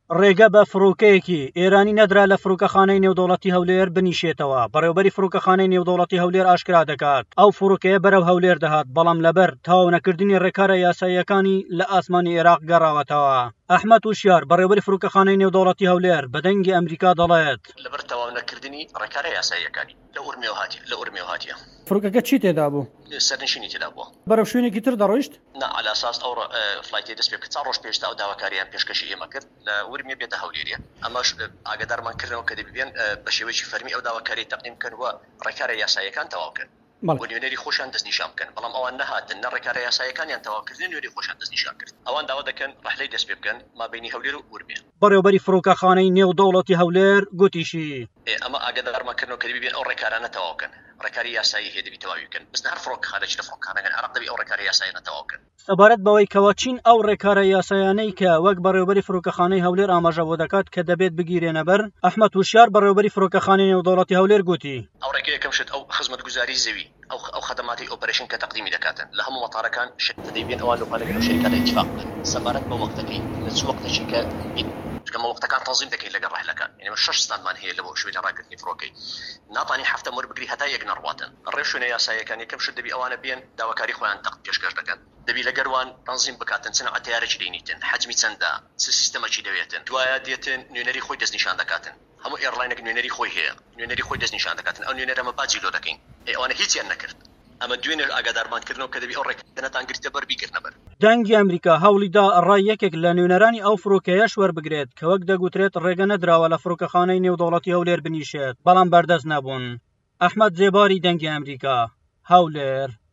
ڕێگە بە فڕۆکەیەکی ئێرانی نەدرا لە فڕۆکەخانەی نێودەوڵەتی هەولێر بنیشێتەوە. بەڕێوەبەری فڕۆکەخانەی نێودەوڵەتی هەولێر ئاشکرا دەکات ئەو فڕۆکەیە بەرەو هەولێر دەهات، بەڵام لەبەر تەواو نەکردنی ڕێکارە یاساییەکانی لە ئاسمانی عێراق گەڕاوەتەوە. ئەحمەد وشیار بەڕێوەبەری فڕۆکەخانەی نێودەوڵەتی هەولێر بە دەنگی ئەمریکا دەڵێت لەبەر تەواو نەکردنی ڕێکارە یاساییەکانی لە ئورمێ هاتیە. فڕۆکەکە چی تێدا بوو؟ سەرنشینی تێدا بووە. بەرەو شوێنێکی تر دەڕۆیشت؟ نا على اساس ئەو فلایتی دەست پێ کە 4 ڕۆژ پێشتا ئەو داواکاریان پێشکەشی ئێمە کرد لە ورمێ بێتە هەولێریە. ئەمەش ئاگادارمان کردنەوە کە دەبێن بە شێوەیەکی فەرمی ئەو داواکاری تەقدیم بکەن و ڕێکارە یاساییەکان تەواوکەن. بۆ نوێنەری خۆشیان دەستنیشان بکەن، بەڵام ئەوان نەهاتن نە ڕێکارە یاساییەکانیان تەواوکردن نوێنەری خۆشیان دەستنیشان کرد. ئەوان داوا دەکەن ڕەحلەی دەست پێ بکەن مابینی هەولێر و ورمێ. بەڕێوەبەری فڕۆکەخانەی نێودەوڵەتی هەولێر گوتیشی ئەمە ئاگادارمان کردنەوە کە دەبێن ئەو ڕێکارانە تەواوکەن. ڕێکاری یاسایی هەیە دەبی تەواوی بکەن. بەس هەر فڕۆکەخانەی لە فڕۆکەخانەکان عێراق دەبی ئەو ڕێکاری یاساییانە تەواوکەن. سەبارەت بەوەی کەوا چین ئەو ڕێکارە یاسایانەی کە وەک بەڕێوەبەری فڕۆکەخانەی هەولێر ئاماژە بۆ دەکات کە دەبێت بگیرێنە بەر، ئەحمەد وشیار بەڕێوەبەری فڕۆکەخانەی نێودەوڵەتی هەولێر گوتی ئەو ڕێگەیە کەم شت ئەو خزمەتگوزاری زەوی ئەو خدماتی ئۆپەرێشن کە تەقدیمی دەکاتن لە هەموو مەتارەکان دەبێن ئەوان لەگەڵ شەریکانە ئیتفاق بکەن سەبارەت بە وەختەکەی لە چ وەختێکی کە کەمە وەختەکان تەنظیم دەکەین لەگەڵ ڕەحلەکان. یعنی 6 ستانمان هەیە لەبۆ شوێنە ڕاگرتنی فڕۆکەی. ناتوانین هەفتە وەربگری هەتا یەک نەڕواتن. ڕێ شوێنە یاساییەکان یەکەم شت دەبی ئەوانە بێن داواکاری خۆیان پێشکەش دەکەن. دەبی لەگەروان تەنظیم بکاتن چەند ئەتیارێکی دەینیتن، حەجمی چەندە، چ سیستەمەکی دەوێتن. دوایە دێتن نوێنەری خۆی دەستنیشان دەکاتن. هەموو ئێرلاینێک نوێنەری خۆی هەیە، نوێنەری خۆی دەستنیشان دەکاتن. ئەو نوێنەرەمە باجی لۆ دەکەین. ئەوانە هیچیان نەکرد. ئەمە دوێنێ ئاگادارمانکردنەوە کە دەبی ئەو ڕێکەنەتان گرتە بەر بیگرنە بەر. دەنگی ئەمریکا هەوڵیدا ڕای یەکێک لە نوێنەرانی ئەو فڕۆکەیەش وەربگرێت کە وەک دەگوترێت ڕێگە نەدراوە لە فڕۆکەخانەی نێودەوڵەتی هەولێر بنیشێت، بەڵام بەردەست نەبوون. ئەحمەد جێباری دەنگی ئەمریکا، هەولێر.